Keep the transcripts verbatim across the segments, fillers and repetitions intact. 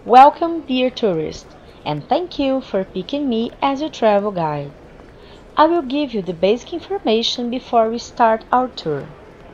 Welcome, dear tourist, and thank you for picking me as your travel guide. I will give you the basic information before we start our tour.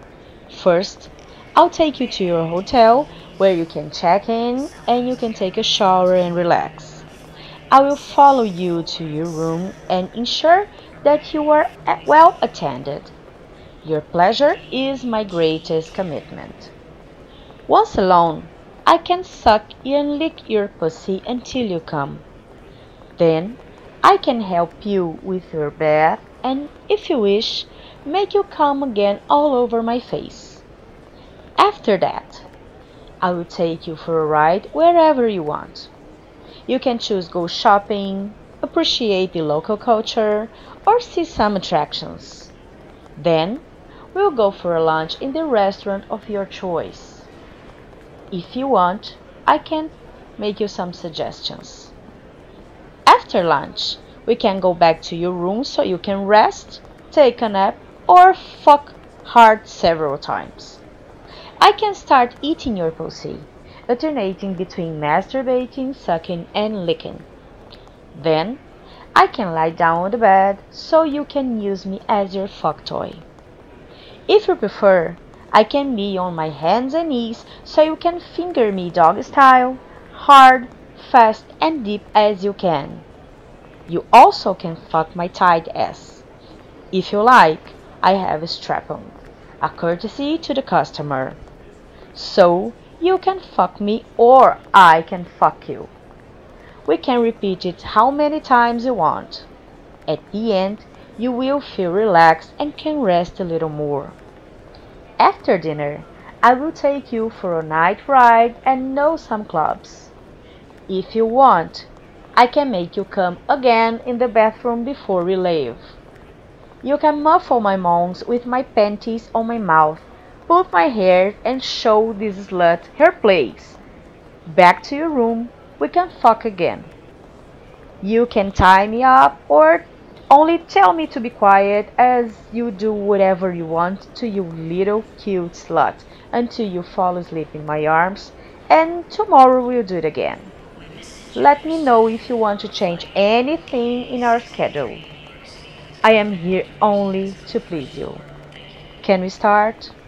First, I'll take you to your hotel where you can check in and you can take a shower and relax. I will follow you to your room and ensure that you are well attended. Your pleasure is my greatest commitment. Once alone, I can suck and lick your pussy until you come. Then, I can help you with your bath and, if you wish, make you come again all over my face. After that, I will take you for a ride wherever you want. You can choose go shopping, appreciate the local culture, or see some attractions. Then, we'll go for a lunch in the restaurant of your choice. If you want, I can make you some suggestions. After lunch, we can go back to your room so you can rest, take a nap, or fuck hard several times. I can start eating your pussy, alternating between masturbating, sucking, and licking. Then, I can lie down on the bed so you can use me as your fuck toy. If you prefer, I can be on my hands and knees so you can finger me dog style, hard, fast, and deep as you can. You also can fuck my tight ass. If you like, I have a strap-on, a courtesy to the customer. So, you can fuck me or I can fuck you. We can repeat it how many times you want. At the end, you will feel relaxed and can rest a little more. After dinner, I will take you for a night ride and know some clubs. If you want, I can make you come again in the bathroom before we leave. You can muffle my moans with my panties on my mouth, put my hair and show this slut her place. Back to your room, we can fuck again. You can tie me up or only tell me to be quiet as you do whatever you want to you little cute slut until you fall asleep in my arms and tomorrow we'll do it again. Let me know if you want to change anything in our schedule. I am here only to please you. Can we start?